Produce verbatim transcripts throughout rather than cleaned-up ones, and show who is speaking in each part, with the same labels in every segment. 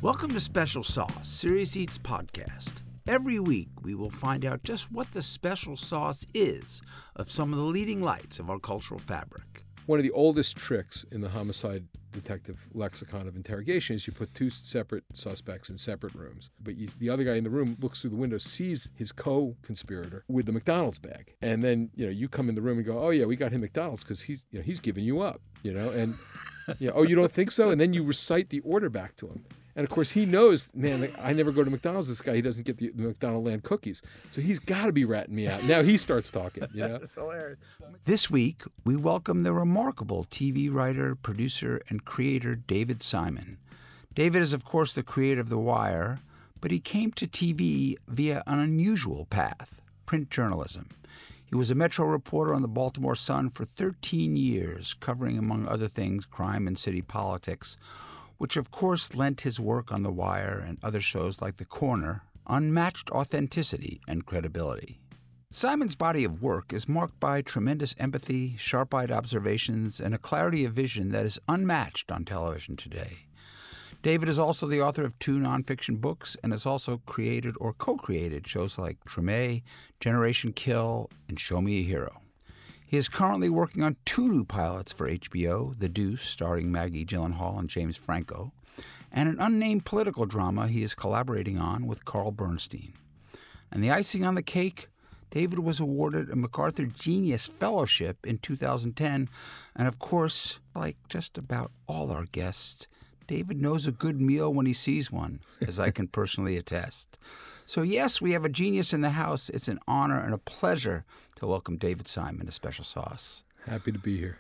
Speaker 1: Welcome to Special Sauce, Serious Eats podcast. Every week, we will find out just what the special sauce is of some of the leading lights of our cultural fabric.
Speaker 2: One of the oldest tricks in the homicide detective lexicon of interrogation is you put two separate suspects in separate rooms. But you, the other guy in the room looks through the window, sees his co-conspirator with the McDonald's bag. And then, you know, you come in the room and go, oh, yeah, we got him McDonald's because he's, you know, he's giving you up, you know. And, you know, oh, you don't think so? And then you recite the order back to him. And, of course, he knows, man, I never go to McDonald's. This guy, he doesn't get the, the McDonald Land cookies. So he's got to be ratting me out. Now he starts talking, you know?
Speaker 1: That's hilarious. This week, we welcome the remarkable T V writer, producer, and creator David Simon. David is, of course, the creator of The Wire, but he came to T V via an unusual path, print journalism. He was a Metro reporter on the Baltimore Sun for thirteen years, covering, among other things, crime and city politics, which of course lent his work on The Wire and other shows like The Corner unmatched authenticity and credibility. Simon's body of work is marked by tremendous empathy, sharp-eyed observations, and a clarity of vision that is unmatched on television today. David is also the author of two nonfiction books and has also created or co-created shows like Treme, Generation Kill, and Show Me a Hero. He is currently working on two new pilots for H B O, The Deuce, starring Maggie Gyllenhaal and James Franco, and an unnamed political drama he is collaborating on with Carl Bernstein. And the icing on the cake, David was awarded a MacArthur Genius Fellowship in two thousand ten, and of course, like just about all our guests, David knows a good meal when he sees one, as I can personally attest. So yes, we have a genius in the house. It's an honor and a pleasure to welcome David Simon to Special Sauce.
Speaker 2: Happy to be here.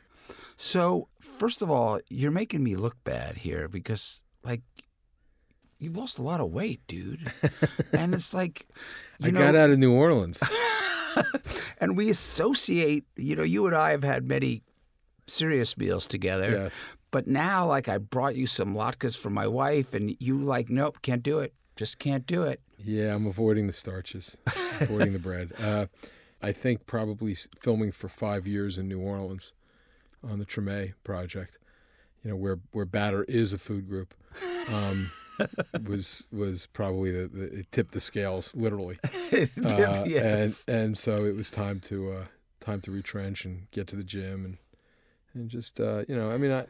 Speaker 1: So, first of all, you're making me look bad here because, like, you've lost a lot of weight, dude. And it's like, you
Speaker 2: I
Speaker 1: know,
Speaker 2: got out of New Orleans.
Speaker 1: And we associate, you know, you and I have had many serious meals together.
Speaker 2: Yes.
Speaker 1: But now, like, I brought you some latkes for my wife, and you like, nope, can't do it. Just can't do it.
Speaker 2: Yeah, I'm avoiding the starches, avoiding the bread. Uh, I think probably filming for five years in New Orleans on the Treme project, you know, where where batter is a food group, um, was was probably the, the it tipped the scales literally. uh,
Speaker 1: Yes.
Speaker 2: And and so it was time to uh, time to retrench and get to the gym and and just uh, you know, I mean, I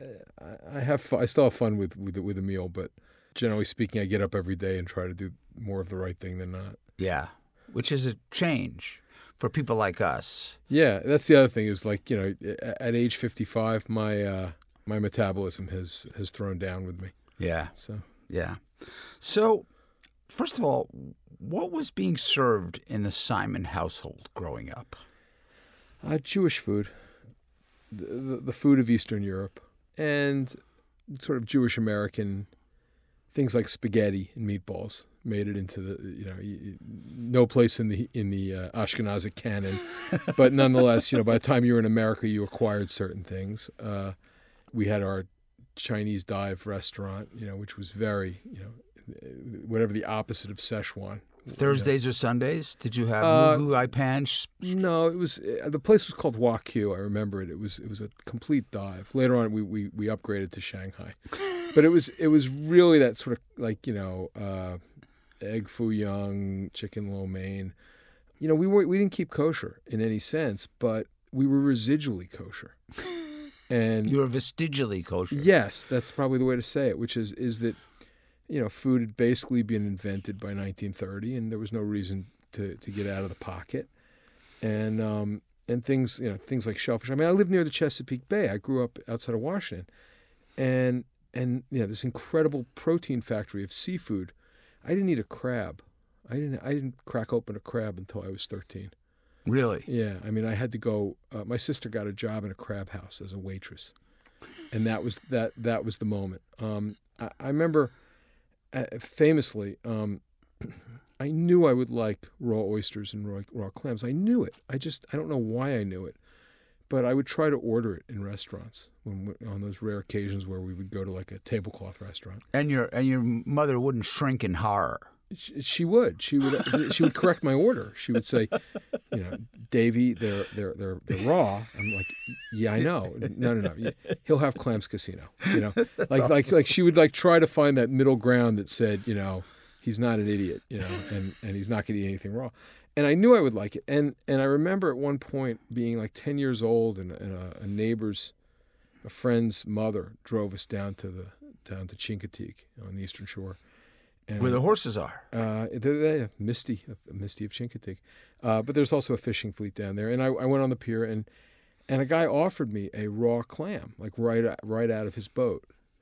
Speaker 2: I have fun, I still have fun with with with a meal, but generally speaking, I get up every day and try to do more of the right thing than not.
Speaker 1: Yeah, which is a change for people like us.
Speaker 2: Yeah, that's the other thing is, like, you know, at age fifty-five, my uh, my metabolism has, has thrown down with me.
Speaker 1: Yeah.
Speaker 2: So
Speaker 1: Yeah. So, first of all, what was being served in the Simon household growing up?
Speaker 2: uh, Jewish food, the, the, the food of Eastern Europe, and sort of Jewish American things like spaghetti and meatballs made it into the, you know, no place in the in the uh, Ashkenazic canon, but nonetheless, you know, by the time you were in America, you acquired certain things. Uh, we had our Chinese dive restaurant, you know, which was very, you know, whatever the opposite of Szechuan.
Speaker 1: Thursdays you know. Or Sundays? Did you have
Speaker 2: uh,
Speaker 1: mugu ipan?
Speaker 2: No, it was uh, the place was called Wagyu. I remember it. It was it was a complete dive. Later on, we we, we upgraded to Shanghai. But it was it was really that sort of, like, you know, uh, egg foo young, chicken lo mein. You know, we weren't we didn't keep kosher in any sense, but we were residually kosher. And
Speaker 1: you were vestigially kosher.
Speaker 2: Yes, that's probably the way to say it. Which is is that, you know, food had basically been invented by nineteen thirty, and there was no reason to, to get out of the pocket. And um and things you know things like shellfish. I mean, I lived near the Chesapeake Bay. I grew up outside of Washington, and. And you know, this incredible protein factory of seafood. I didn't eat a crab. I didn't. I didn't crack open a crab until I was thirteen.
Speaker 1: Really?
Speaker 2: Yeah. I mean, I had to go. Uh, my sister got a job in a crab house as a waitress, and that was that. That was the moment. Um, I, I remember, uh, famously, um, I knew I would like raw oysters and raw, raw clams. I knew it. I just. I don't know why I knew it. But I would try to order it in restaurants when on those rare occasions where we would go to like a tablecloth restaurant.
Speaker 1: And your and your mother wouldn't shrink in horror.
Speaker 2: She, she would. She would. She would correct my order. She would say, you know, Davey, they're they're they're they're raw. I'm like, yeah, I know. No, no, no. He'll have Clams Casino. You know, like awesome. like like she would like try to find that middle ground that said, you know, he's not an idiot, you know, and, and he's not going to eat anything raw. And I knew I would like it. And and I remember at one point being like ten years old, and, and a, a neighbor's, a friend's mother drove us down to the down to Chincoteague on the Eastern Shore. And,
Speaker 1: where the horses are.
Speaker 2: Uh, they're, they're Misty, Misty of Chincoteague. Uh, but there's also a fishing fleet down there. And I, I went on the pier, and and a guy offered me a raw clam, like right right out of his boat.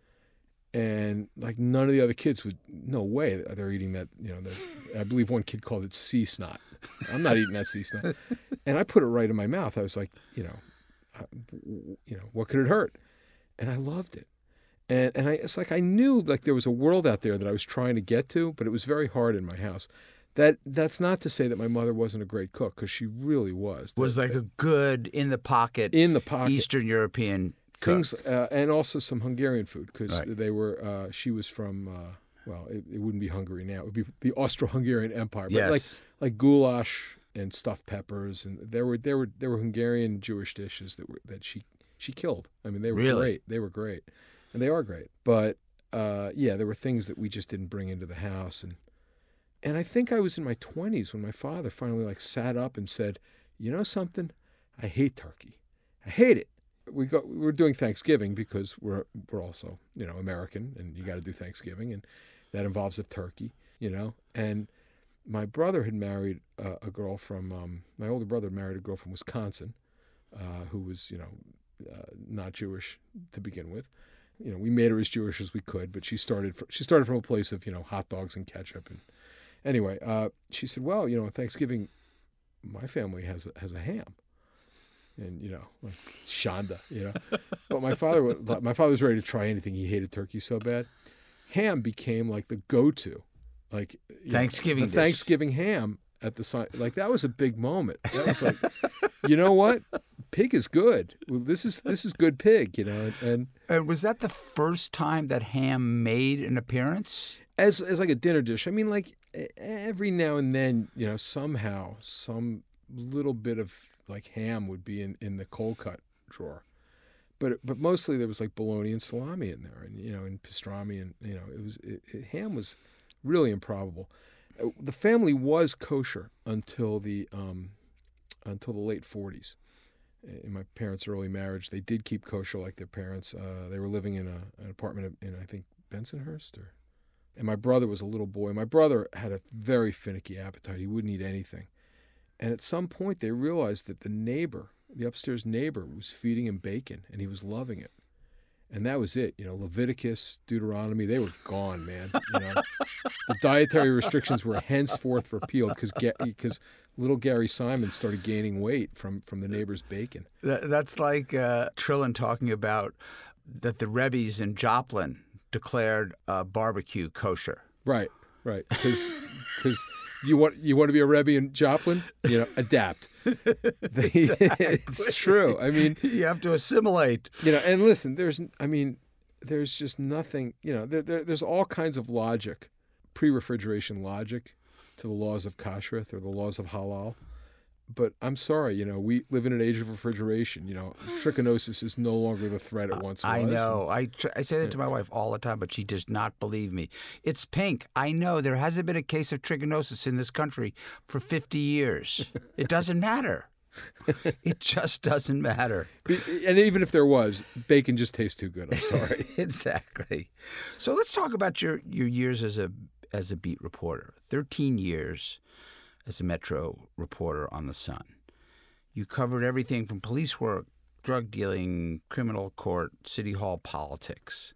Speaker 2: And like none of the other kids would, no way they're eating that. You know, the, I believe one kid called it sea snot. I'm not eating that sea snot. And I put it right in my mouth. I was like, you know, uh, you know, what could it hurt? And I loved it. And and I, it's like I knew like there was a world out there that I was trying to get to, but it was very hard in my house. That that's not to say that my mother wasn't a great cook, because she really was.
Speaker 1: Was like a good in the pocket,
Speaker 2: in the pocket
Speaker 1: Eastern European cook.
Speaker 2: Things, uh, and also some Hungarian food, because
Speaker 1: right.
Speaker 2: they were. Uh, she was from. Uh, well, it, it wouldn't be Hungary now; it would be the Austro-Hungarian Empire. But
Speaker 1: yes.
Speaker 2: like like goulash and stuffed peppers, and there were there were there were Hungarian Jewish dishes that were that she she killed. I mean, they were
Speaker 1: really?
Speaker 2: great. They were great. And they are great. But, uh, yeah, there were things that we just didn't bring into the house. And and I think I was in my twenties when my father finally, like, sat up and said, you know something? I hate turkey. I hate it. We go, we were doing Thanksgiving because we're we're also, you know, American, and you got to do Thanksgiving, and that involves a turkey, you know. And my brother had married uh, a girl from, um, my older brother had married a girl from Wisconsin uh, who was, you know, uh, not Jewish to begin with. You know, we made her as Jewish as we could, but she started fr- she started from a place of, you know, hot dogs and ketchup. And anyway, uh, she said, well, you know, on Thanksgiving, my family has a, has a ham. And, you know, like Shonda, you know. But my father was, my father was ready to try anything. He hated turkey so bad. Ham became like the go-to. Like
Speaker 1: Thanksgiving
Speaker 2: know, the
Speaker 1: dish. Thanksgiving
Speaker 2: ham at the side. Like, that was a big moment. That was like, you know what? Pig is good. Well, this is this is good pig, you know. And,
Speaker 1: and was that the first time that ham made an appearance?
Speaker 2: As as like a dinner dish. I mean, like every now and then, you know, somehow some little bit of like ham would be in, in the cold cut drawer. But but mostly there was like bologna and salami in there, and, you know, and pastrami, and, you know, it was it, it, ham was really improbable. The family was kosher until the um, until the late forties. In my parents' early marriage, they did keep kosher like their parents. Uh, they were living in a, an apartment in, I think, Bensonhurst. Or, and my brother was a little boy. My brother had a very finicky appetite. He wouldn't eat anything. And at some point, they realized that the neighbor, the upstairs neighbor, was feeding him bacon, and he was loving it. And that was it. You know, Leviticus, Deuteronomy, they were gone, man. You know, the dietary restrictions were henceforth repealed because because little Gary Simon started gaining weight from, from the neighbor's bacon.
Speaker 1: That, that's like uh, Trillin talking about that the Rebbe's in Joplin declared uh, barbecue kosher.
Speaker 2: Right, right. Because because you want you want to be a Rebbe in Joplin, you know, adapt.
Speaker 1: Exactly.
Speaker 2: It's true. I mean,
Speaker 1: you have to assimilate.
Speaker 2: You know, and listen, there's, I mean, there's just nothing, you know, there, there, there's all kinds of logic, pre-refrigeration logic to the laws of kashrut or the laws of halal. But I'm sorry, you know, we live in an age of refrigeration. You know, trichinosis is no longer the threat it once was.
Speaker 1: I know. I, tr- I say that to my wife all the time, but she does not believe me. It's pink. I know. There hasn't been a case of trichinosis in this country for fifty years. It doesn't matter. It just doesn't matter.
Speaker 2: And even if there was, bacon just tastes too good. I'm sorry.
Speaker 1: Exactly. So let's talk about your, your years as a as a beat reporter. thirteen years as a Metro reporter on The Sun. You covered everything from police work, drug dealing, criminal court, city hall politics.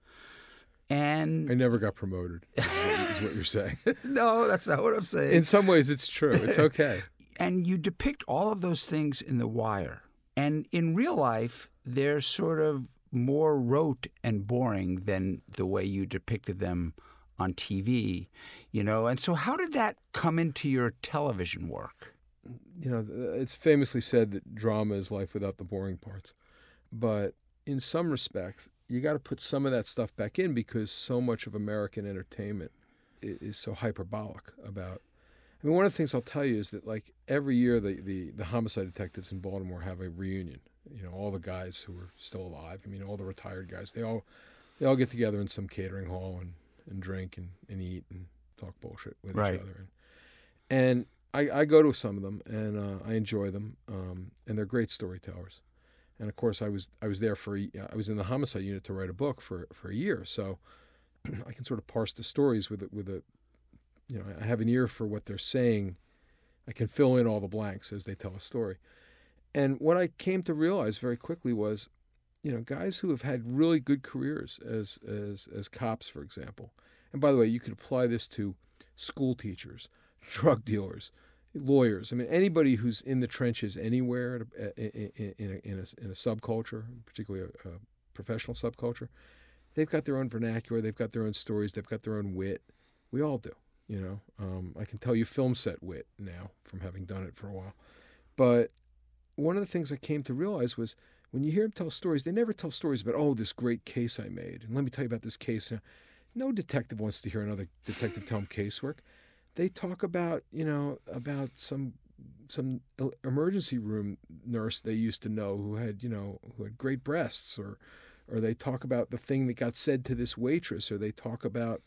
Speaker 1: And
Speaker 2: I never got promoted, is what, is what you're saying.
Speaker 1: No, that's not what I'm saying.
Speaker 2: In some ways, it's true. It's okay.
Speaker 1: And you depict all of those things in The Wire. And in real life, they're sort of more rote and boring than the way you depicted them on T V, you know. And so how did that come into your television work?
Speaker 2: You know, it's famously said that drama is life without the boring parts. But in some respects, you got to put some of that stuff back in because so much of American entertainment is so hyperbolic about. I mean, one of the things I'll tell you is that, like, every year the, the, the homicide detectives in Baltimore have a reunion. You know, all the guys who are still alive. I mean, all the retired guys. They all they all get together in some catering hall and, and drink and, and eat and talk bullshit with
Speaker 1: Right.
Speaker 2: each other. And, and I, I go to some of them, and uh, I enjoy them, um, and they're great storytellers. And of course, I was I was there for a, I was in the homicide unit to write a book for for a year, so I can sort of parse the stories with a, with a, you know, I have an ear for what they're saying. I can fill in all the blanks as they tell a story. And what I came to realize very quickly was, you know, guys who have had really good careers as as as cops, for example. And by the way, you could apply this to school teachers, drug dealers, lawyers. I mean, anybody who's in the trenches anywhere in a, in a, in a, in a subculture, particularly a, a professional subculture, they've got their own vernacular, they've got their own stories, they've got their own wit. We all do, you know. Um, I can tell you film set wit now from having done it for a while. But one of the things I came to realize was when you hear them tell stories, they never tell stories about, oh, this great case I made. And let me tell you about this case. No detective wants to hear another detective tell him casework. They talk about, you know, about some some emergency room nurse they used to know who had, you know, who had great breasts, or or they talk about the thing that got said to this waitress, or they talk about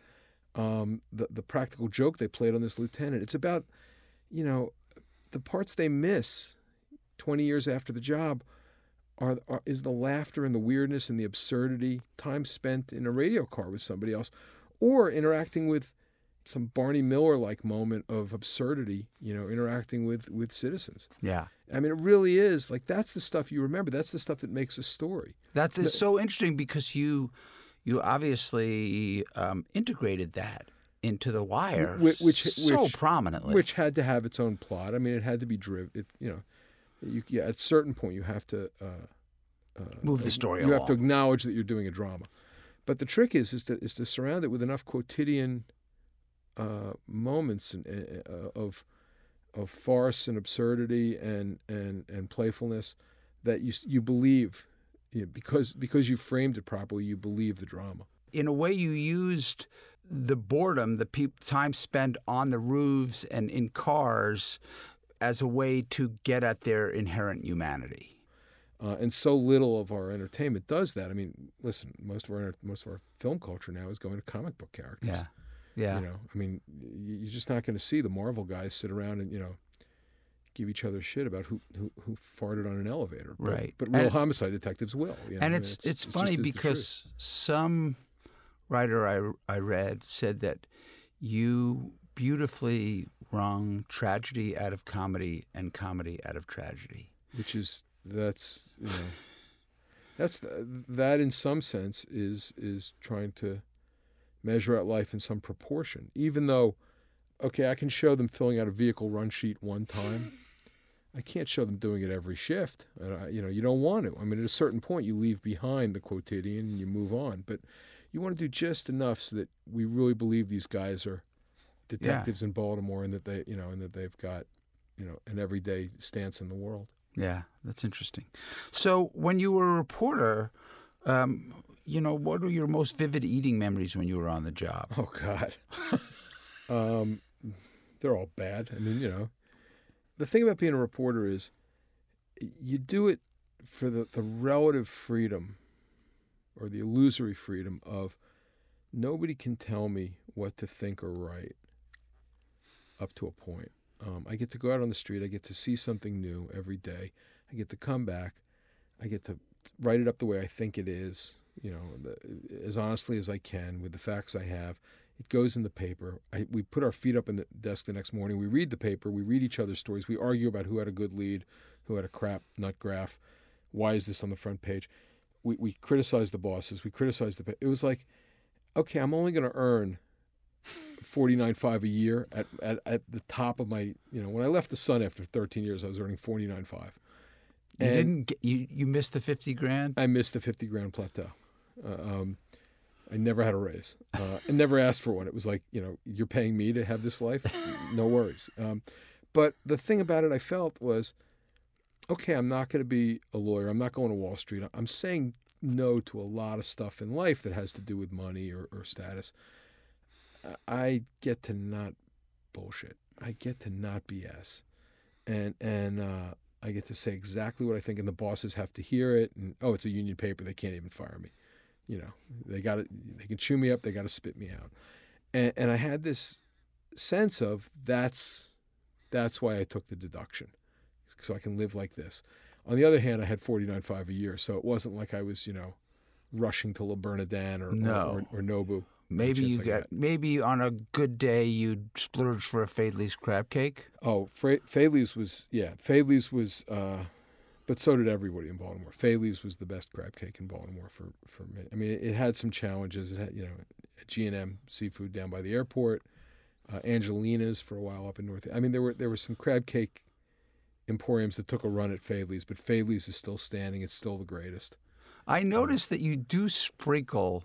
Speaker 2: um, the the practical joke they played on this lieutenant. It's about, you know, the parts they miss twenty years after the job are, are is the laughter and the weirdness and the absurdity, time spent in a radio car with somebody else, or interacting with some Barney Miller-like moment of absurdity, you know, interacting with, with citizens.
Speaker 1: Yeah.
Speaker 2: I mean, it really is, like, that's the stuff you remember. That's the stuff that makes a story.
Speaker 1: That's it's so interesting because you you obviously um, integrated that into The Wire
Speaker 2: which, which,
Speaker 1: so
Speaker 2: which,
Speaker 1: prominently.
Speaker 2: Which had to have its own plot. I mean, it had to be driven. It, you know, you, yeah, at a certain point you have to uh, uh,
Speaker 1: move the story
Speaker 2: You
Speaker 1: along.
Speaker 2: have to acknowledge that you're doing a drama. But the trick is is to, is to surround it with enough quotidian uh, moments and, uh, of of farce and absurdity and, and, and playfulness that you you believe, you know, because because you framed it properly, you believe the drama.
Speaker 1: In a way, you used the boredom, the pe- time spent on the roofs and in cars, as a way to get at their inherent humanity.
Speaker 2: Uh, and so little of our entertainment does that. I mean, listen, most of our most of our film culture now is going to comic book characters.
Speaker 1: Yeah, yeah.
Speaker 2: You know, I mean, you're just not going to see the Marvel guys sit around and, you know, give each other shit about who who, who farted on an elevator. But,
Speaker 1: Right.
Speaker 2: But real
Speaker 1: and,
Speaker 2: homicide detectives will. You know?
Speaker 1: And
Speaker 2: I mean,
Speaker 1: it's
Speaker 2: it's,
Speaker 1: it's
Speaker 2: it
Speaker 1: funny
Speaker 2: just is the
Speaker 1: because some writer I I read said that you beautifully wrung tragedy out of comedy and comedy out of tragedy.
Speaker 2: Which is that's you know that's the, that in some sense is is trying to measure out life in some proportion. Even though, okay, I can show them filling out a vehicle run sheet one time, I can't show them doing it every shift. Uh, you know, you don't want to. I mean, at a certain point, you leave behind the quotidian and you move on. But you want to do just enough so that we really believe these guys are detectives yeah. in Baltimore, and that they, you know, and that they've got, you know, an everyday stance in the world.
Speaker 1: Yeah, that's interesting. So when you were a reporter, um, you know, what are your most vivid eating memories when you were on the job?
Speaker 2: Oh, God. um, they're all bad. I mean, you know, the thing about being a reporter is you do it for the, the relative freedom or the illusory freedom of nobody can tell me what to think or write up to a point. Um, I get to go out on the street. I get to see something new every day. I get to come back. I get to write it up the way I think it is, you know, the, as honestly as I can with the facts I have. It goes in the paper. I, we put our feet up in the desk the next morning. We read the paper. We read each other's stories. We argue about who had a good lead, who had a crap nut graph. Why is this on the front page? We we criticize the bosses. We criticize the. It was like, okay, I'm only going to earn forty-nine five a year at, at at the top of my, you know, when I left the Sun after thirteen years, I was earning forty-nine five.
Speaker 1: You didn't get, you you missed the fifty grand?
Speaker 2: I missed the fifty grand plateau. Uh, um, I never had a raise. Uh, I never asked for one. It was like, you know, you're paying me to have this life? No worries. Um, but the thing about it I felt was, okay, I'm not going to be a lawyer. I'm not going to Wall Street. I'm saying no to a lot of stuff in life that has to do with money or, or status. I get to not bullshit. I get to not B S, and and uh, I get to say exactly what I think, and the bosses have to hear it. And oh, it's a union paper; they can't even fire me. You know, they got to They can chew me up. They got to spit me out. And and I had this sense of that's that's why I took the deduction, so I can live like this. On the other hand, I had forty-nine point five a year, so it wasn't like I was, you know, rushing to La Bernardin or
Speaker 1: No.
Speaker 2: or, or, or Nobu.
Speaker 1: Maybe you
Speaker 2: like
Speaker 1: got
Speaker 2: that.
Speaker 1: maybe on a good day you'd splurge for a Fadley's crab cake.
Speaker 2: Oh, Fra- Fadley's was yeah, Fadley's was, uh, but so did everybody in Baltimore. Fadley's was the best crab cake in Baltimore for for me. I mean, it, it had some challenges. It had, you know, G and M Seafood down by the airport, uh, Angelina's for a while up in North. I mean, there were there were some crab cake emporiums that took a run at Fadley's, but Fadley's is still standing. It's still the greatest.
Speaker 1: I noticed that you do sprinkle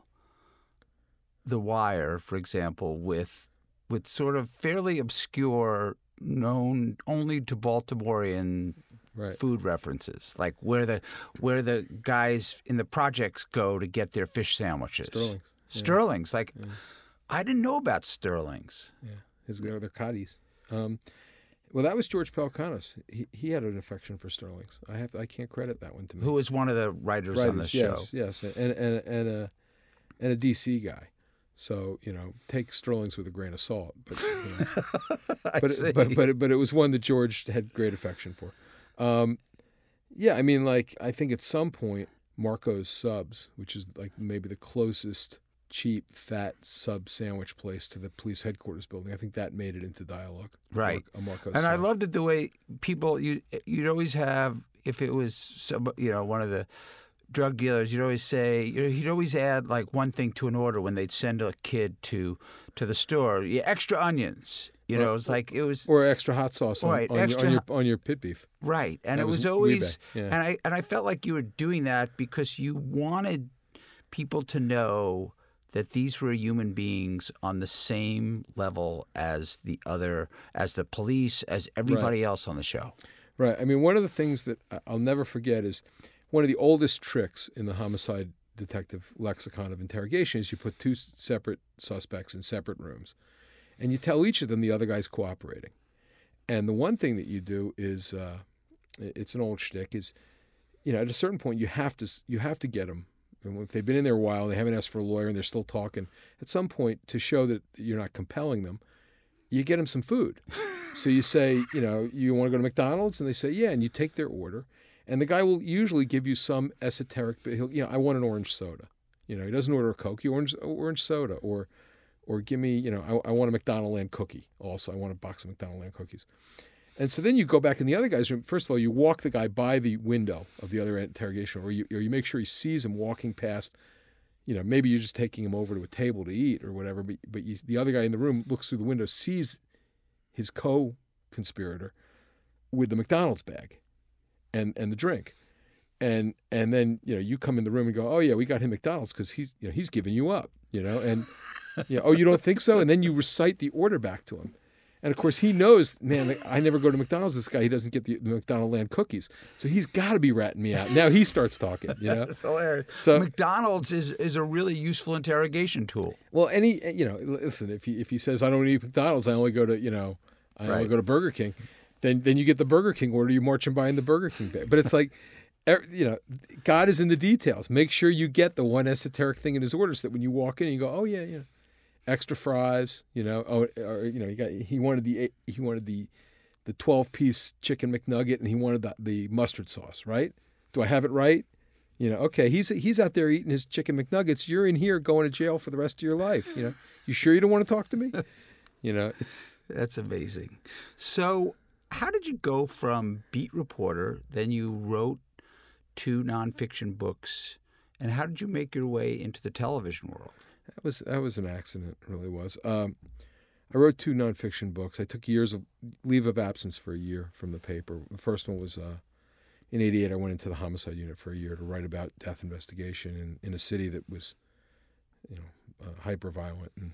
Speaker 1: The Wire, for example, with with sort of fairly obscure, known only to Baltimorean
Speaker 2: Right.
Speaker 1: food references, like where the where the guys in the projects go to get their fish sandwiches.
Speaker 2: Sterling's. Yeah.
Speaker 1: Sterling's. Like,
Speaker 2: Yeah.
Speaker 1: I didn't know about Sterling's.
Speaker 2: Yeah, his they're, they're coddies. Um, well, that was George Pelkanos. He he had an affection for Sterling's. I have to, I can't credit that one to me.
Speaker 1: Who was one of the writers,
Speaker 2: Writers,
Speaker 1: on the
Speaker 2: yes,
Speaker 1: show.
Speaker 2: yes, and and and a and a D C guy. So you know, take Sterling's with a grain of salt. But you know,
Speaker 1: I
Speaker 2: but,
Speaker 1: see.
Speaker 2: but but but it was one that George had great affection for. Um, yeah, I mean, like I think at some point Marco's Subs, which is like maybe the closest cheap fat sub sandwich place to the police headquarters building, I think that made it into dialogue.
Speaker 1: Right.
Speaker 2: A Marco's
Speaker 1: And I
Speaker 2: Sub.
Speaker 1: loved it the way people you you'd always have, if it was some, you know, one of the drug dealers, you'd always say, you know, he'd always add like one thing to an order when they'd send a kid to to the store. Yeah, extra onions. You know, it was like it was
Speaker 2: Or extra hot sauce on,
Speaker 1: Right,
Speaker 2: on,
Speaker 1: extra
Speaker 2: your, on your on your pit beef.
Speaker 1: right, and
Speaker 2: That
Speaker 1: it was,
Speaker 2: was
Speaker 1: always,
Speaker 2: Wee-Bey, yeah.
Speaker 1: and I and I felt like you were doing that because you wanted people to know that these were human beings on the same level as the other, as the police, as everybody else on the show.
Speaker 2: Right. I mean, one of the things that I- I'll never forget is one of the oldest tricks in the homicide detective lexicon of interrogation is you put two separate suspects in separate rooms, and you tell each of them the other guy's cooperating. And the one thing that you do is, uh, it's an old shtick, is, you know, at a certain point you have to you have to get them. And if they've been in there a while and they haven't asked for a lawyer and they're still talking, at some point to show that you're not compelling them, you get them some food. So you say, you know, you want to go to McDonald's? And they say, yeah. And you take their order. And the guy will usually give you some esoteric, he'll, you know, I want an orange soda. You know, he doesn't order a Coke, he orange, orange soda. Or or give me, you know, I, I want a McDonald Land cookie also. I want a box of McDonald Land cookies. And so then you go back in the other guy's room. First of all, you walk the guy by the window of the other interrogation, or you, or you make sure he sees him walking past. You know, maybe you're just taking him over to a table to eat or whatever, but, but you, the other guy in the room looks through the window, sees his co-conspirator with the McDonald's bag and, and the drink. And and then, you know, you come in the room and go, oh, yeah, we got him McDonald's because he's, you know, he's giving you up, you know, and, you know, oh, you don't think so? And then you recite the order back to him. And, of course, he knows, man, I never go to McDonald's. This guy, he doesn't get the, the McDonald Land cookies. So he's got to be ratting me out. Now he starts talking, you know.
Speaker 1: That's hilarious.
Speaker 2: So-
Speaker 1: McDonald's is, is a really useful interrogation tool.
Speaker 2: Well, any, you know, listen, if he, if he says, I don't eat McDonald's, I only go to, you know, I only
Speaker 1: Right.
Speaker 2: go to Burger King, then then you get the Burger King order, you march and buy in the Burger King bag. But it's like, er- you know, God is in the details. Make sure you get the one esoteric thing in his order so that when you walk in, you go, oh, yeah, yeah. Extra fries, you know. Oh, or, you know, he got he wanted the he wanted the the twelve piece chicken McNugget, and he wanted the, the mustard sauce. Right? Do I have it right? You know. Okay, he's he's out there eating his chicken McNuggets. You're in here going to jail for the rest of your life. You know. You sure you don't want to talk to me? You know. It's
Speaker 1: That's amazing. So, how did you go from beat reporter, then you wrote two nonfiction books, and how did you make your way into the television world?
Speaker 2: that was that was an accident. It really was. Um, I wrote two nonfiction books. I took years of leave of absence for a year from the paper. The first one was uh, in eighty-eight. I went into the homicide unit for a year to write about death investigation in, in a city that was, you know, uh, hyper violent and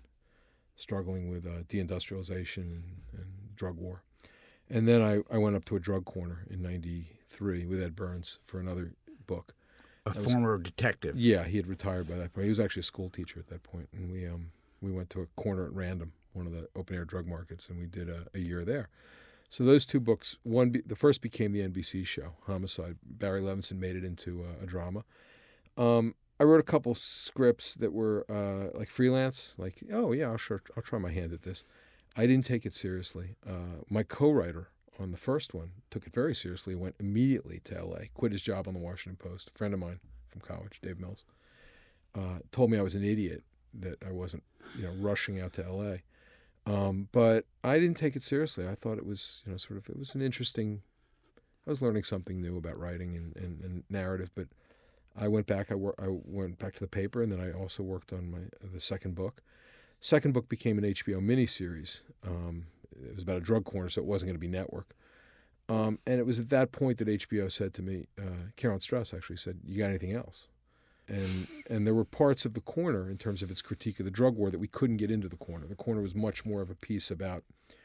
Speaker 2: struggling with uh, deindustrialization and, and drug war. And then I, I went up to a drug corner in ninety-three with Ed Burns for another book.
Speaker 1: A
Speaker 2: That was-
Speaker 1: former detective.
Speaker 2: Yeah, he had retired by that point. He was actually a school teacher at that point, and we um We went to a corner at Random, one of the open-air drug markets, and we did a, a year there. So those two books, one be, the first became the N B C show, Homicide. Barry Levinson made it into a, a drama. Um, I wrote a couple scripts that were uh, like freelance, like, oh, yeah, I'll, sure, I'll try my hand at this. I didn't take it seriously. Uh, my co-writer on the first one took it very seriously, went immediately to L A, quit his job on the Washington Post. A friend of mine from college, Dave Mills, uh, told me I was an idiot, that I wasn't, you know, rushing out to L A. Um, but I didn't take it seriously. I thought it was, you know, sort of, it was an interesting, I was learning something new about writing and, and, and narrative, but I went back, I, wor- I went back to the paper, and then I also worked on my the second book. Second book became an H B O miniseries. Um, it was about a drug corner, so it wasn't going to be network. Um, and it was at that point that H B O said to me, uh, Karen Strauss actually said, you got anything else? And and there were parts of The Corner, in terms of its critique of the drug war, that we couldn't get into The Corner. The Corner was much more of a piece about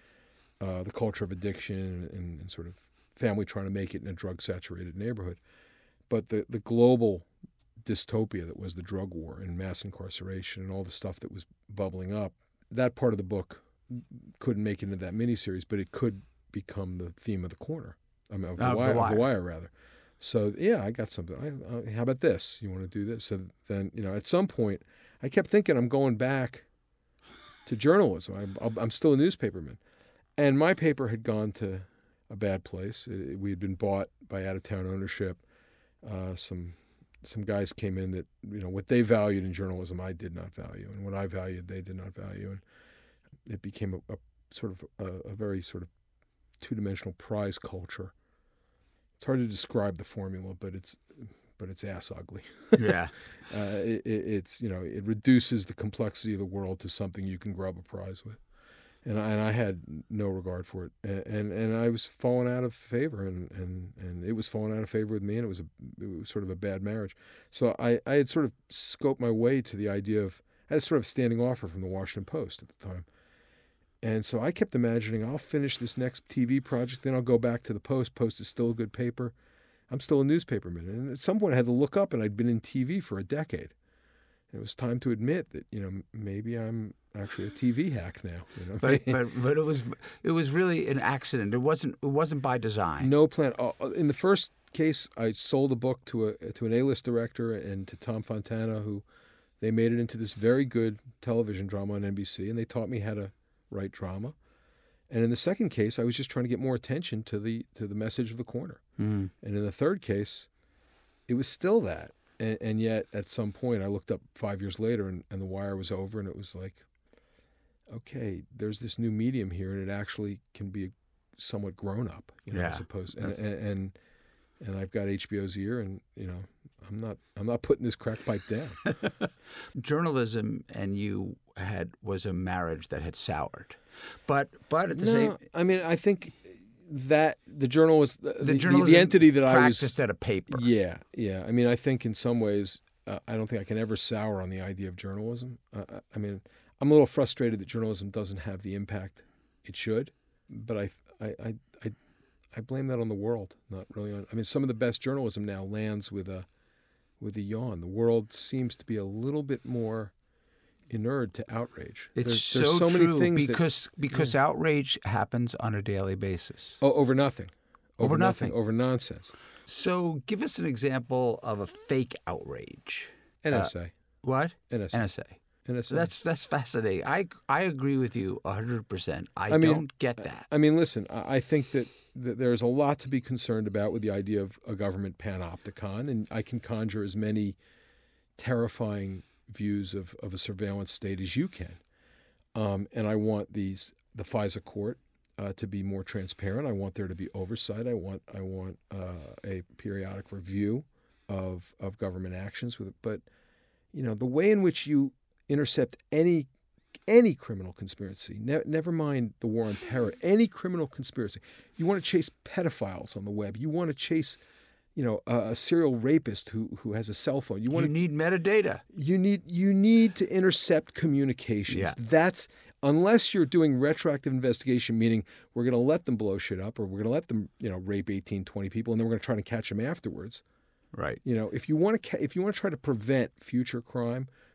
Speaker 2: uh, the culture of addiction and, and sort of family trying to make it in a drug-saturated neighborhood. But the, the global dystopia that was the drug war and mass incarceration and all the stuff that was bubbling up, that part of the book couldn't make it into that miniseries, but it could become the theme of The Corner. I mean, of the,
Speaker 1: Of
Speaker 2: wire,
Speaker 1: the Wire.
Speaker 2: Of the Wire, rather. So, yeah, I got something. I, uh, how about this? You want to do this? So then, you know, at some point, I kept thinking I'm going back to journalism. I, I'm still a newspaperman. And my paper had gone to a bad place. It, we had been bought by out-of-town ownership. Uh, some some guys came in that, you know, what they valued in journalism, I did not value. And what I valued, they did not value. And it became a, a sort of a, a very sort of two-dimensional prize culture. It's hard to describe the formula, but it's but it's ass ugly.
Speaker 1: Yeah.
Speaker 2: uh, it, it, it's, you know, it reduces the complexity of the world to something you can grab a prize with. And I, and I had no regard for it. And, and, and I was falling out of favor, and, and, and it was falling out of favor with me, and it was, a, it was sort of a bad marriage. So I, I had sort of scoped my way to the idea of, I had a sort of standing offer from the Washington Post at the time. And so I kept imagining, I'll finish this next T V project, then I'll go back to the Post. Post is still a good paper. I'm still a newspaperman. And at some point I had to look up, and I'd been in T V for a decade. It was time to admit that, you know, maybe I'm actually a T V hack now. You know?
Speaker 1: But, but but it was it was really an accident. It wasn't it wasn't by design.
Speaker 2: No plan. Uh, in the first case, I sold a book to a to an A-list director and to Tom Fontana, who they made it into this very good television drama on N B C, and they taught me how to write drama. And in the second case, I was just trying to get more attention to the to the message of The Corner.
Speaker 1: Mm.
Speaker 2: And in the third case, it was still that. And, and yet, at some point, I looked up five years later, and, and The Wire was over, and it was like, okay, there's this new medium here, and it actually can be somewhat grown up, you know,
Speaker 1: Yeah,
Speaker 2: as opposed and, and and and I've got H B O's ear, and you know, I'm not I'm not putting this crack pipe down.
Speaker 1: Journalism and you had was a marriage that had soured, but but at the
Speaker 2: no,
Speaker 1: same
Speaker 2: I mean, I think that the journal was the,
Speaker 1: the
Speaker 2: the,
Speaker 1: journalism
Speaker 2: the entity that I was
Speaker 1: practiced at a paper.
Speaker 2: Yeah, yeah. I mean, I think in some ways, uh, I don't think I can ever sour on the idea of journalism. Uh, I mean, I'm a little frustrated that journalism doesn't have the impact it should, but I, I, I, I, I blame that on the world, not really on. I mean, some of the best journalism now lands with a, with a yawn. The world seems to be a little bit more inured to outrage.
Speaker 1: It's
Speaker 2: there's,
Speaker 1: so,
Speaker 2: there's so
Speaker 1: true
Speaker 2: many things
Speaker 1: because
Speaker 2: that,
Speaker 1: because
Speaker 2: yeah.
Speaker 1: outrage happens on a daily basis.
Speaker 2: Oh, over nothing.
Speaker 1: Over nothing.
Speaker 2: Over nonsense.
Speaker 1: So give us an example of a fake outrage.
Speaker 2: N S A.
Speaker 1: Uh, what?
Speaker 2: N S A.
Speaker 1: N S A.
Speaker 2: N S A.
Speaker 1: That's that's fascinating. I I agree with you one hundred percent. I,
Speaker 2: I mean,
Speaker 1: don't get that.
Speaker 2: I mean, listen, I I think that, that there's a lot to be concerned about with the idea of a government panopticon, and I can conjure as many terrifying views of, of a surveillance state as you can. Um, and I want these the FISA court uh, to be more transparent. I want there to be oversight. I want I want uh, a periodic review of of government actions with it. But you know, the way in which you intercept any any criminal conspiracy, ne- never mind the war on terror, any criminal conspiracy. You want to chase pedophiles on the web. You want to chase, you know, a, a serial rapist who who has a cell phone. You want
Speaker 1: You
Speaker 2: to
Speaker 1: need metadata.
Speaker 2: you need you need to intercept communications.
Speaker 1: Yeah.
Speaker 2: That's unless you're doing retroactive investigation, meaning we're going to let them blow shit up, or we're going to let them, you know, rape eighteen, twenty people, and then we're going to try to catch them afterwards.
Speaker 1: Right.
Speaker 2: You know, if you want to ca- if you want to try to prevent future crime,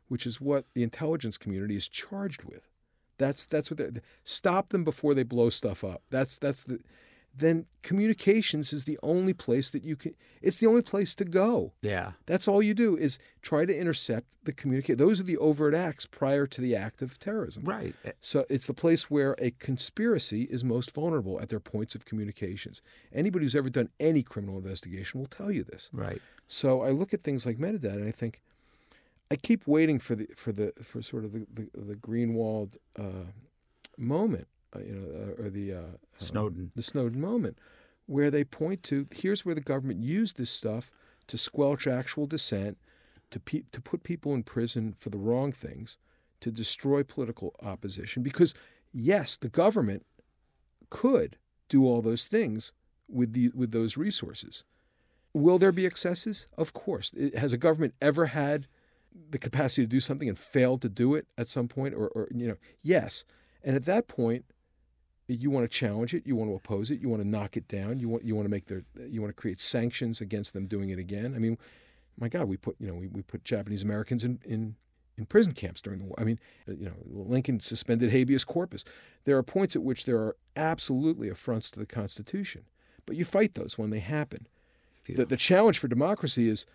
Speaker 2: which is what the intelligence community is charged with. That's that's what they stop them before they blow stuff up. That's that's the then communications is the only place that you can. It's the only place to go.
Speaker 1: Yeah.
Speaker 2: That's all you do is try to intercept the communicate. Those are the overt acts prior to the act of terrorism.
Speaker 1: Right.
Speaker 2: So it's the place where a conspiracy is most vulnerable at their points of communications. Anybody who's ever done any criminal investigation will tell you this.
Speaker 1: Right.
Speaker 2: So I look at things like metadata and I think, I keep waiting for the for the for sort of the the, the Greenwald uh, moment. Uh, you know, uh, or the uh,
Speaker 1: Snowden.
Speaker 2: uh, the Snowden moment, where they point to here's where the government used this stuff to squelch actual dissent, to pe- to put people in prison for the wrong things, to destroy political opposition. Because yes, the government could do all those things with the with those resources. Will there be excesses? Of course. It, has a government ever had the capacity to do something and failed to do it at some point? Or, or you know, yes. And at that point, you want to challenge it, you want to oppose it, you want to knock it down, you want you want to make their you want to create sanctions against them doing it again. I mean, my God, we put you know we, we put Japanese Americans in, in in prison camps during the war. I mean, you know, Lincoln suspended habeas corpus. There are points at which there are absolutely affronts to the Constitution, but you fight those when they happen. The, the challenge for democracy is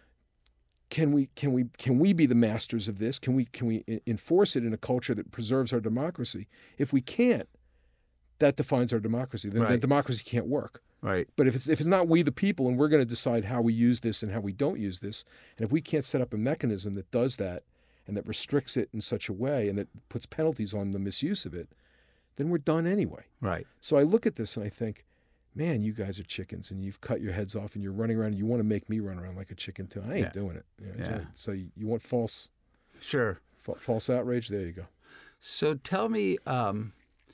Speaker 2: can we can we can we be the masters of this? Can we can we enforce it in a culture that preserves our democracy? If we can't, that defines our democracy. Then,
Speaker 1: right.
Speaker 2: then democracy can't work.
Speaker 1: Right.
Speaker 2: But if it's if it's not we the people and we're going to decide how we use this and how we don't use this, and if we can't set up a mechanism that does that and that restricts it in such a way and that puts penalties on the misuse of it, then we're done anyway.
Speaker 1: Right.
Speaker 2: So I look at this and I think, man, you guys are chickens and you've cut your heads off and you're running around and you want to make me run around like a chicken too. I ain't
Speaker 1: yeah.
Speaker 2: doing it. You know,
Speaker 1: yeah.
Speaker 2: So you, you want false,
Speaker 1: sure,
Speaker 2: fa- false outrage? There you go.
Speaker 1: So tell me, um,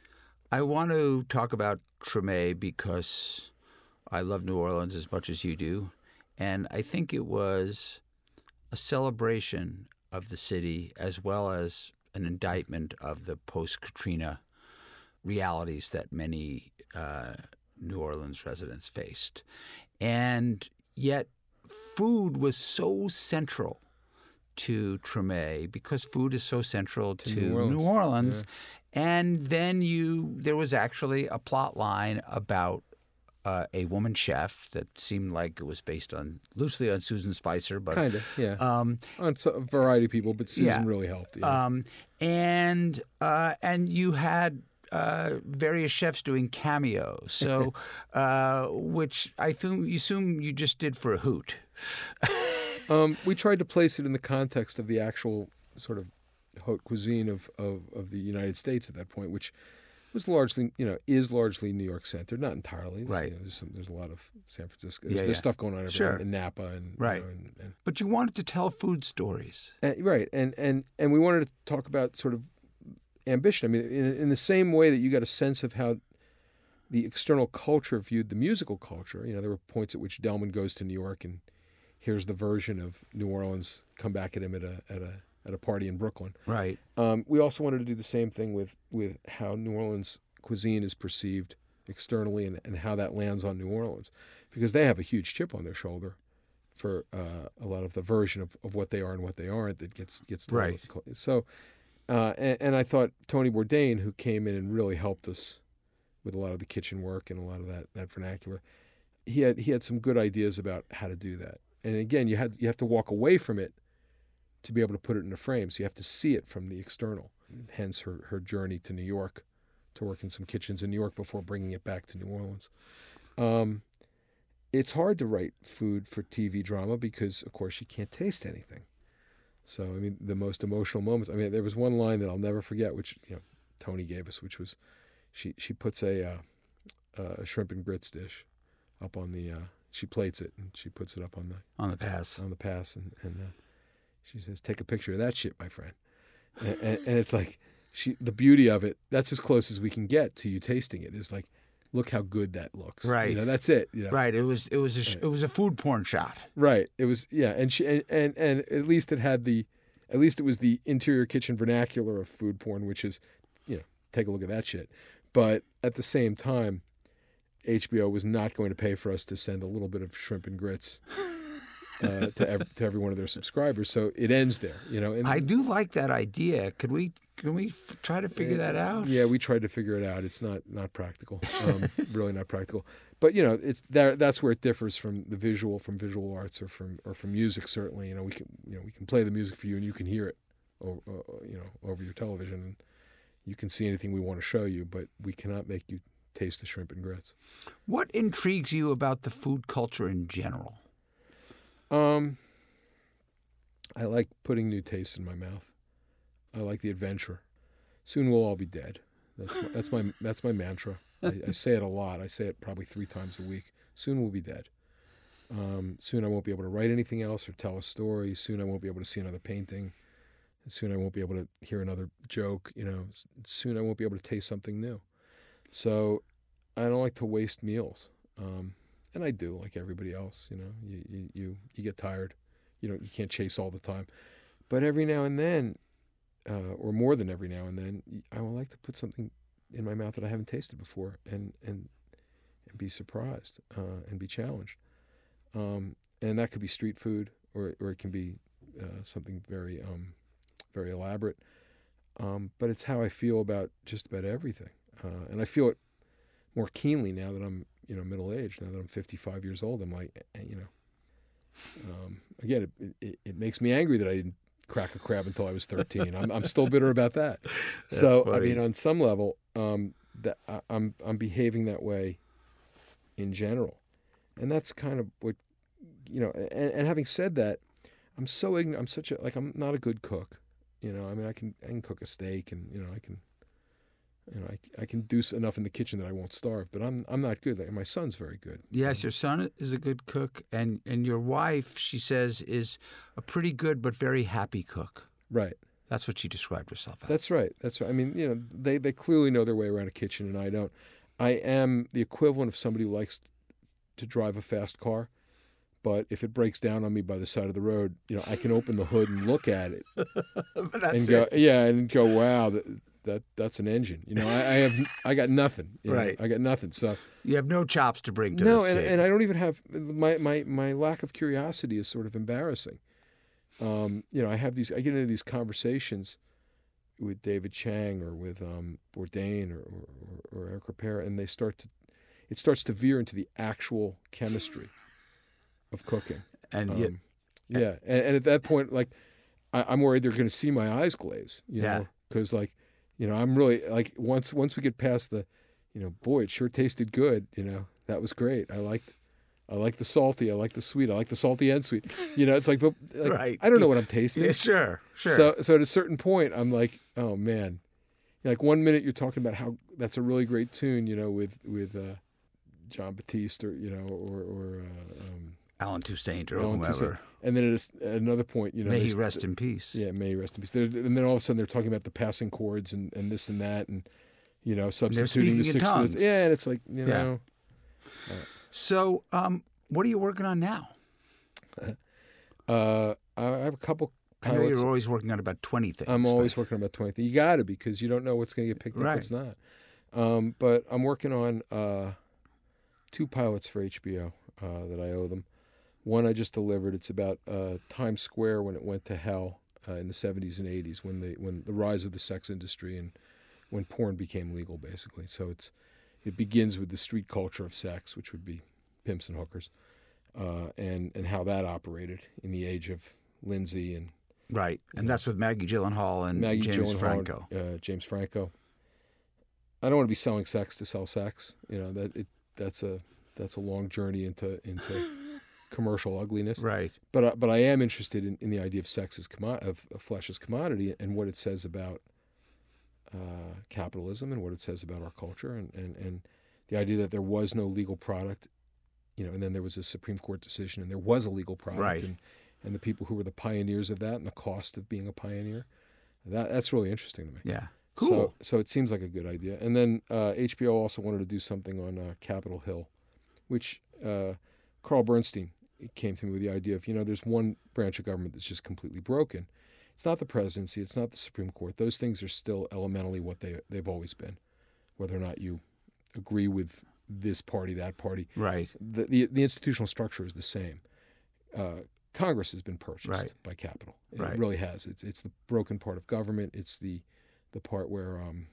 Speaker 1: I want to talk about Treme because I love New Orleans as much as you do, and I think it was a celebration of the city as well as an indictment of the post-Katrina realities that many uh, New Orleans residents faced. And yet food was so central to Treme because food is so central to,
Speaker 2: to New Orleans.
Speaker 1: New Orleans.
Speaker 2: Yeah.
Speaker 1: And then you there was actually a plot line about uh, a woman chef that seemed like it was based on loosely on Susan Spicer, but
Speaker 2: kind of, yeah,
Speaker 1: um,
Speaker 2: on a variety of people, but Susan
Speaker 1: yeah.
Speaker 2: really helped. Yeah.
Speaker 1: Um, and uh, and you had uh, various chefs doing cameos, so uh, which I th- assume you just did for a hoot.
Speaker 2: um, we tried to place it in the context of the actual sort of haute cuisine of, of, of the United States at that point, which was largely, you know, is largely New York centered, not entirely. There's,
Speaker 1: right.
Speaker 2: You know, there's, some, there's a lot of San Francisco.
Speaker 1: Yeah,
Speaker 2: there's
Speaker 1: yeah.
Speaker 2: stuff going on everywhere
Speaker 1: Sure.
Speaker 2: in Napa and
Speaker 1: right.
Speaker 2: You know, and, and,
Speaker 1: but you wanted to tell food stories,
Speaker 2: and, right? And and and we wanted to talk about sort of ambition. I mean, in in the same way that you got a sense of how the external culture viewed the musical culture. You know, there were points at which Delman goes to New York and here's the version of New Orleans come back at him at a at a at a party in Brooklyn.
Speaker 1: right?
Speaker 2: Um, we also wanted to do the same thing with, with how New Orleans cuisine is perceived externally and, and how that lands on New Orleans, because they have a huge chip on their shoulder for uh, a lot of the version of, of what they are and what they aren't that gets gets told.
Speaker 1: Right.
Speaker 2: So, uh, and, and I thought Tony Bourdain, who came in and really helped us with a lot of the kitchen work and a lot of that that vernacular, he had he had some good ideas about how to do that. And again, you had you have to walk away from it to be able to put it in a frame. So you have to see it from the external. Hence her, her journey to New York, to work in some kitchens in New York before bringing it back to New Orleans. Um, it's hard to write food for T V drama because, of course, you can't taste anything. So, I mean, the most emotional moments. I mean, there was one line that I'll never forget, which you know Tony gave us, which was she she puts a, uh, a shrimp and grits dish up on the. Uh, she plates it and she puts it up on the
Speaker 1: on the pass
Speaker 2: on the pass and and. Uh, She says, "Take a picture of that shit, my friend," and, and, and it's like, she. The beauty of it. That's as close as we can get to you tasting it. Is like, look how good that looks.
Speaker 1: Right.
Speaker 2: You know, that's it. You know?
Speaker 1: Right. It was. It was. A,
Speaker 2: Right.
Speaker 1: It was a food porn shot.
Speaker 2: Right. It was. Yeah. And she. And, and and at least it had the. At least it was the interior kitchen vernacular of food porn, which is, you know, take a look at that shit. But at the same time, H B O was not going to pay for us to send a little bit of shrimp and grits uh, to ev- to every one of their subscribers. So it ends there, you know. And
Speaker 1: I do like that idea. Could we can we f- try to figure that out?
Speaker 2: Yeah, we tried to figure it out. It's not not practical, um, really not practical. But you know, it's that that's where it differs from the visual, from visual arts, or from or from music. Certainly, you know, we can you know we can play the music for you, and you can hear it, o- uh, you know, over your television, and you can see anything we want to show you. But we cannot make you taste the shrimp and grits.
Speaker 1: What intrigues you about the food culture in general?
Speaker 2: Um, I like putting new tastes in my mouth. I like the adventure. Soon we'll all be dead. That's my, that's my that's my mantra. I, I say it a lot. I say it probably three times a week. Soon we'll be dead. Um, soon I won't be able to write anything else or tell a story. Soon I won't be able to see another painting. Soon I won't be able to hear another joke. You know. Soon I won't be able to taste something new. So I don't like to waste meals. Um, and I do, like everybody else. You know, you you you, you get tired. You know, you can't chase all the time. But every now and then, uh, or more than every now and then, I would like to put something in my mouth that I haven't tasted before, and and and be surprised uh, and be challenged. Um, and that could be street food, or or it can be uh, something very um, very elaborate. Um, but it's how I feel about just about everything, uh, and I feel it more keenly now that I'm you know middle aged. Now that I'm fifty-five years old, I'm like you know. Um, again, it, it it makes me angry that I didn't crack a crab until I was thirteen. I'm I'm still bitter about that. So funny. I mean, on some level, um, that I, I'm I'm behaving that way in general, and that's kind of what you know. And, and having said that, I'm so ignorant. I'm such a like I'm not a good cook. You know, I mean, I can I can cook a steak, and you know, I can. You know, I, I can do enough in the kitchen that I won't starve, but I'm I'm not good. My son's very good.
Speaker 1: Yes, your son is a good cook, and, and your wife, she says, is a pretty good but very happy cook.
Speaker 2: Right.
Speaker 1: That's what she described herself as.
Speaker 2: That's right. That's right. I mean, you know, they, they clearly know their way around a kitchen, and I don't. I am the equivalent of somebody who likes to drive a fast car, but if it breaks down on me by the side of the road, you know, I can open the hood and look at it,
Speaker 1: but that's
Speaker 2: and go,
Speaker 1: it.
Speaker 2: yeah, and go, wow. That, That that's an engine, you know. I, I have I got nothing, you know?
Speaker 1: Right?
Speaker 2: I got nothing. So
Speaker 1: you have no chops to bring to
Speaker 2: no,
Speaker 1: the
Speaker 2: and
Speaker 1: table.
Speaker 2: and I don't even have my, my my lack of curiosity is sort of embarrassing. Um, you know, I have these I get into these conversations with David Chang or with um, Bourdain or or, or Eric Ripera, and they start to it starts to veer into the actual chemistry of cooking.
Speaker 1: And
Speaker 2: um,
Speaker 1: yet,
Speaker 2: yeah, and, and at that point, like I, I'm worried they're going to see my eyes glaze, you
Speaker 1: Yeah.
Speaker 2: know, because like. You know, I'm really like once once we get past the, you know, boy, it sure tasted good. You know, that was great. I liked, I liked the salty. I liked the sweet. I liked the salty and sweet. You know, it's like, but like,
Speaker 1: Right.
Speaker 2: I don't know what I'm tasting.
Speaker 1: yeah, sure, sure.
Speaker 2: So so at a certain point, I'm like, oh man, like one minute you're talking about how that's a really great tune, you know, with with uh, John Batiste or you know or or uh, um,
Speaker 1: Alan Toussaint or
Speaker 2: Alan
Speaker 1: whomever.
Speaker 2: Toussaint. And then at, a, at another point, you know,
Speaker 1: May
Speaker 2: they
Speaker 1: he
Speaker 2: st-
Speaker 1: rest in peace.
Speaker 2: Yeah, may he rest in peace. They're, and then all of a sudden they're talking about the passing chords and, and this and that, and you know, substituting the
Speaker 1: speaking in
Speaker 2: sixth.
Speaker 1: tongues.
Speaker 2: For this. Yeah, and it's like you
Speaker 1: Yeah.
Speaker 2: know.
Speaker 1: So, um, what are you working on now?
Speaker 2: Uh, I have a couple.
Speaker 1: I know
Speaker 2: pilots.
Speaker 1: you're always working on about twenty things.
Speaker 2: I'm always
Speaker 1: but-
Speaker 2: working on about twenty things. You got to because you don't know what's going to get picked
Speaker 1: Right.
Speaker 2: up, what's not. Um, but I'm working on uh, two pilots for H B O uh, that I owe them. One I just delivered. It's about uh, Times Square when it went to hell uh, in the seventies and eighties, when the when the rise of the sex industry and when porn became legal, basically. So it's it begins with the street culture of sex, which would be pimps and hookers, uh, and and how that operated in the age of Lindsay and
Speaker 1: Right, and that's with Maggie Gyllenhaal and
Speaker 2: Maggie
Speaker 1: James
Speaker 2: Gyllenhaal,
Speaker 1: Franco.
Speaker 2: uh, James Franco. I don't want to be selling sex to sell sex. You know that it that's a that's a long journey into into commercial ugliness.
Speaker 1: Right.
Speaker 2: But I, but I am interested in, in the idea of sex as commo- of, of flesh as commodity and what it says about uh, capitalism and what it says about our culture and, and, and the idea that there was no legal product, you know, and then there was a Supreme Court decision and there was a legal product,
Speaker 1: Right.
Speaker 2: and, and the people who were the pioneers of that and the cost of being a pioneer. That that's really interesting to me.
Speaker 1: Yeah. Cool.
Speaker 2: So, so it seems like a good idea. And then uh, H B O also wanted to do something on uh, Capitol Hill, which uh, Carl Bernstein came to me with the idea of, you know, there's one branch of government that's just completely broken. It's not the presidency. It's not the Supreme Court. Those things are still elementally what they, they've always been, whether or not you agree with this party, that party.
Speaker 1: Right.
Speaker 2: The, the, the institutional structure is the same. Uh, Congress has been purchased
Speaker 1: Right.
Speaker 2: by capital. It
Speaker 1: Right.
Speaker 2: really has. It's it's the broken part of government. It's the the part where um,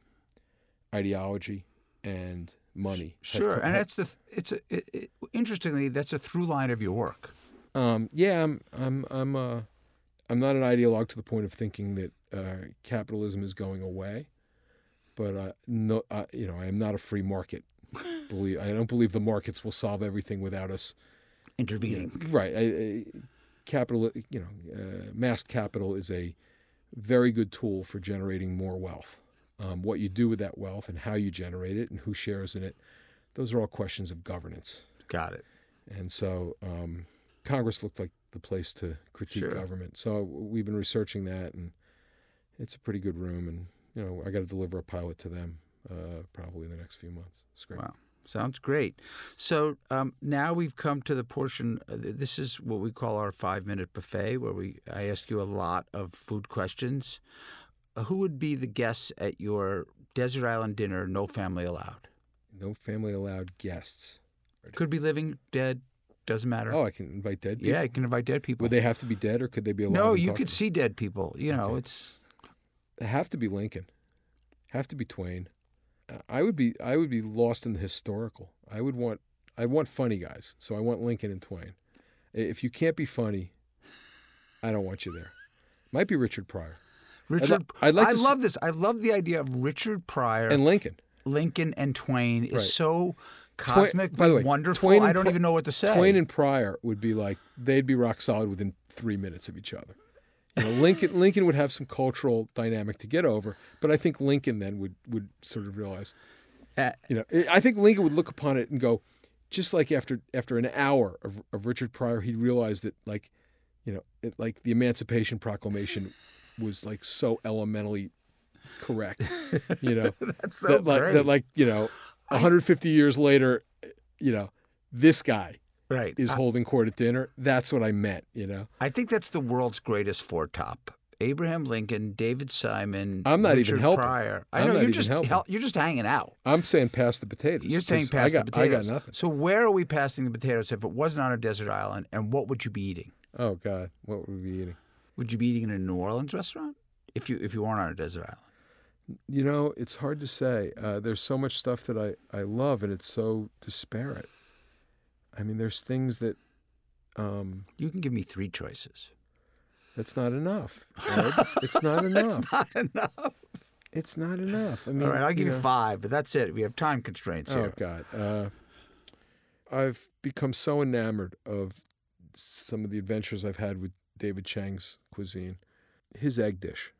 Speaker 2: ideology and money. have
Speaker 1: Sure,
Speaker 2: co-
Speaker 1: and
Speaker 2: have-
Speaker 1: that's the it's a, it, it, interestingly that's a through line of your work.
Speaker 2: Um, yeah, I'm I'm I'm uh, I'm not an ideologue to the point of thinking that uh, capitalism is going away, but uh, no, uh, you know, I am not a free market. believe I don't believe the markets will solve everything without us
Speaker 1: Intervening.
Speaker 2: you know, right. I, I, capital, you know, uh, mass capital is a very good tool for generating more wealth. Um, what you do with that wealth and how you generate it and who shares in it, those are all questions of governance.
Speaker 1: Got it.
Speaker 2: And so um, Congress looked like the place to critique
Speaker 1: Sure.
Speaker 2: government. So we've been researching that, and it's a pretty good room. And, you know, I got to deliver a pilot to them uh, probably in the next few months. It's great.
Speaker 1: Wow. Sounds great. So um, now we've come to the portion. Uh, this is what we call our five-minute buffet, where we I ask you a lot of food questions. Uh, who would be the guests at your desert island dinner? No family allowed.
Speaker 2: No family allowed guests.
Speaker 1: Could be living, dead, doesn't matter.
Speaker 2: Oh, I can invite dead people?
Speaker 1: yeah, you can invite dead people.
Speaker 2: Would they have to be dead, or could they be alive?
Speaker 1: no,
Speaker 2: and
Speaker 1: you
Speaker 2: talk
Speaker 1: could
Speaker 2: to
Speaker 1: see dead people. You know,
Speaker 2: Okay.
Speaker 1: it's
Speaker 2: They have to be Lincoln. Have to be Twain. Uh, I would be I would be lost in the historical. I would want I want funny guys. So I want Lincoln and Twain. I- If you can't be funny, I don't want you there. Might be Richard Pryor.
Speaker 1: Richard.
Speaker 2: I'd like
Speaker 1: I
Speaker 2: to s-
Speaker 1: love this. I love the idea of Richard Pryor,
Speaker 2: And Lincoln.
Speaker 1: Lincoln, and Twain is
Speaker 2: Right.
Speaker 1: so
Speaker 2: Twain-
Speaker 1: cosmically
Speaker 2: by the way,
Speaker 1: wonderful.
Speaker 2: Twain and
Speaker 1: I don't
Speaker 2: Pri-
Speaker 1: even know what to say.
Speaker 2: Twain and Pryor would be like they'd be rock solid within three minutes of each other. You know, Lincoln Lincoln would have some cultural dynamic to get over, but I think Lincoln then would would sort of realize,
Speaker 1: Uh,
Speaker 2: you know, I think Lincoln would look upon it and go, just like after after an hour of, of Richard Pryor, he realized that like, you know, it, like the Emancipation Proclamation was like so elementally correct, you know,
Speaker 1: That's so
Speaker 2: that like
Speaker 1: great.
Speaker 2: that like you know, one hundred fifty years later, you know, this guy
Speaker 1: right.
Speaker 2: is
Speaker 1: I,
Speaker 2: holding court at dinner. That's what I meant, you know.
Speaker 1: I think that's the world's greatest four top. Abraham Lincoln, David Simon,
Speaker 2: I'm not
Speaker 1: Richard
Speaker 2: even helping.
Speaker 1: Pryor. I
Speaker 2: I'm
Speaker 1: know
Speaker 2: not
Speaker 1: you're
Speaker 2: even
Speaker 1: just
Speaker 2: helping.
Speaker 1: hel- you're just hanging out.
Speaker 2: I'm saying pass the potatoes.
Speaker 1: You're saying
Speaker 2: 'cause
Speaker 1: pass
Speaker 2: I got,
Speaker 1: the potatoes.
Speaker 2: I got nothing.
Speaker 1: So where are we passing the potatoes if it wasn't on a desert island? And what would you be eating?
Speaker 2: Oh God, what would we be eating?
Speaker 1: Would you be eating in a New Orleans restaurant if you if you weren't on a desert island?
Speaker 2: You know, it's hard to say. Uh, there's so much stuff that I, I love, and it's so disparate. I mean, there's things that um,
Speaker 1: You can give me three choices.
Speaker 2: that's not enough. Ed. It's not enough.
Speaker 1: That's not enough.
Speaker 2: It's not enough. I mean,
Speaker 1: All right, I'll give you,
Speaker 2: know-
Speaker 1: five, but that's it. We have time constraints
Speaker 2: Oh
Speaker 1: here.
Speaker 2: God, uh, I've become so enamored of some of the adventures I've had with David Chang's cuisine. His egg dish,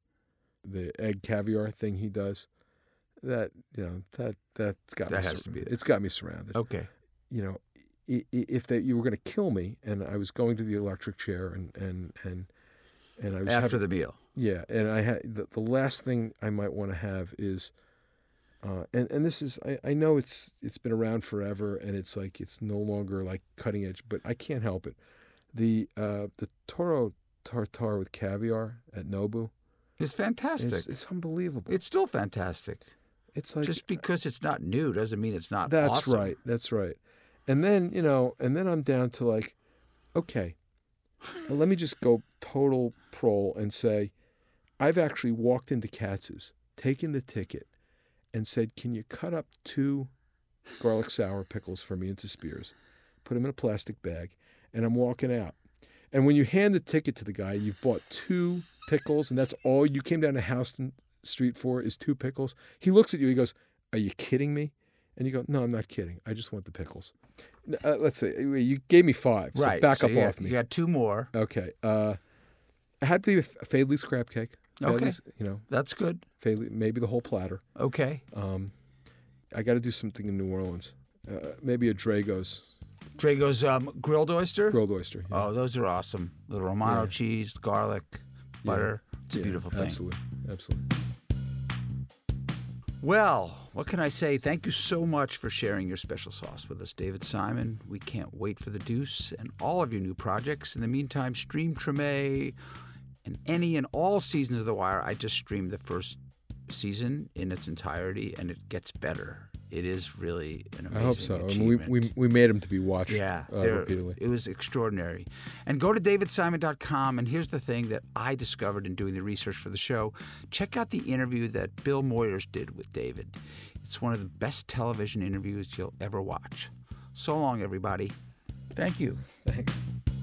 Speaker 2: the egg caviar thing he does, that you know that that's got
Speaker 1: That
Speaker 2: me.
Speaker 1: has to be there.
Speaker 2: It's got me surrounded.
Speaker 1: Okay.
Speaker 2: You know, i- i- if that you were going to kill me, and I was going to the electric chair, and and and and I was
Speaker 1: After
Speaker 2: having,
Speaker 1: the meal.
Speaker 2: yeah, and I had the, the last thing I might want to have is, uh, and and this is I, I know it's it's been around forever and it's like it's no longer like cutting edge, but I can't help it. The uh, the toro tartare with caviar at Nobu,
Speaker 1: It's fantastic.
Speaker 2: it's, it's unbelievable.
Speaker 1: It's still fantastic.
Speaker 2: It's like
Speaker 1: Just because it's not new doesn't mean it's not
Speaker 2: that's
Speaker 1: awesome.
Speaker 2: right, that's right. And then you know, and then I'm down to like, okay, let me just go total prole and say, I've actually walked into Katz's, taken the ticket, and said, can you cut up two garlic sour pickles for me into spears, put them in a plastic bag, and I'm walking out. And when you hand the ticket to the guy, you've bought two pickles, and that's all you came down to Houston Street for is two pickles. He looks at you, he goes, are you kidding me? And you go, no, I'm not kidding. I just want the pickles. Uh, let's see. You gave me five, so
Speaker 1: Right.
Speaker 2: back
Speaker 1: so
Speaker 2: up
Speaker 1: you
Speaker 2: off
Speaker 1: got,
Speaker 2: me.
Speaker 1: You got two more.
Speaker 2: Okay. Uh, it had to be a Fadley's crab cake.
Speaker 1: Okay.
Speaker 2: Fadley's, you know,
Speaker 1: That's good.
Speaker 2: Fadley, maybe the whole platter.
Speaker 1: Okay.
Speaker 2: Um, I got to do something in New Orleans. Uh, maybe a Drago's
Speaker 1: Drago's um, grilled oyster.
Speaker 2: grilled oyster. yeah.
Speaker 1: Oh, those are awesome. The Romano
Speaker 2: Yeah.
Speaker 1: cheese, garlic, butter. It's a
Speaker 2: Yeah,
Speaker 1: beautiful thing.
Speaker 2: Absolutely. Absolutely.
Speaker 1: Well, what can I say? Thank you so much for sharing your special sauce with us, David Simon. We can't wait for The Deuce and all of your new projects. In the meantime, stream Treme and any and all seasons of The Wire. I just streamed the first season in its entirety, and it gets better. it is really an amazing
Speaker 2: I hope so. I mean,
Speaker 1: achievement.
Speaker 2: we, we we made him to be watched.
Speaker 1: Yeah,
Speaker 2: uh,
Speaker 1: they're-
Speaker 2: repeatedly.
Speaker 1: it was extraordinary. And go to david simon dot com, and here's the thing that I discovered in doing the research for the show. Check out the interview that Bill Moyers did with David. It's one of the best television interviews you'll ever watch. So long, everybody. Thank you.
Speaker 2: Thanks.